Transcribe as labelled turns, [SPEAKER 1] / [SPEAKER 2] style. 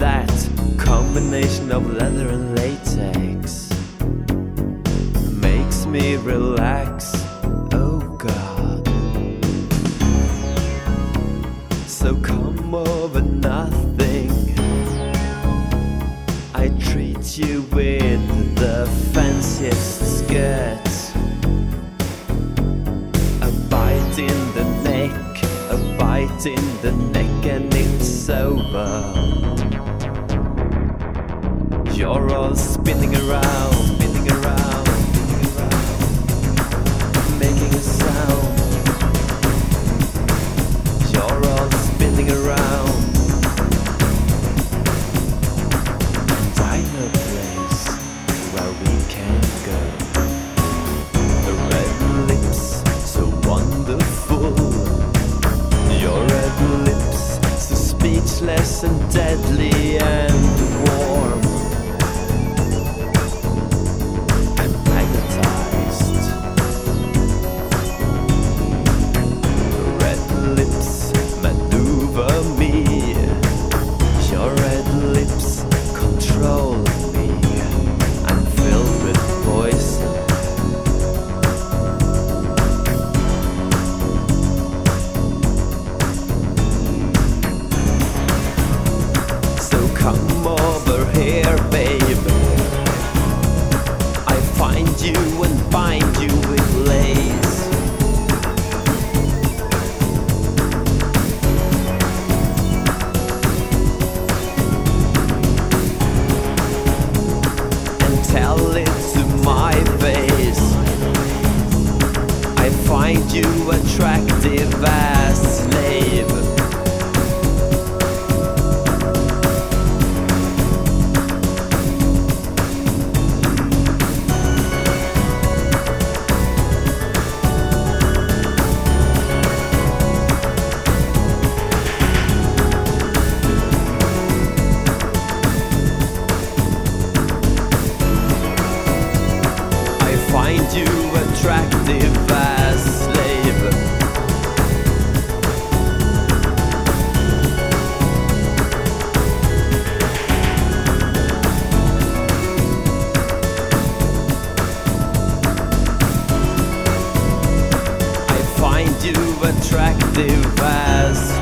[SPEAKER 1] That combination of leather and latex makes me relax. Oh God. So come over nothing. I treat you with the fanciest skirt. A bite in the neck, a bite in the neck, and it's over. You're all spinning around, spinning around, spinning around, making a sound. You're all spinning around. And I know a place where we can go. The red lips, so wonderful. Your red lips, so speechless and deadly and warm. Come over here, babe. I find you and bind you with lace. And tell it to my face. I find you attractive as slave. Find you attractive as slave. I find you attractive as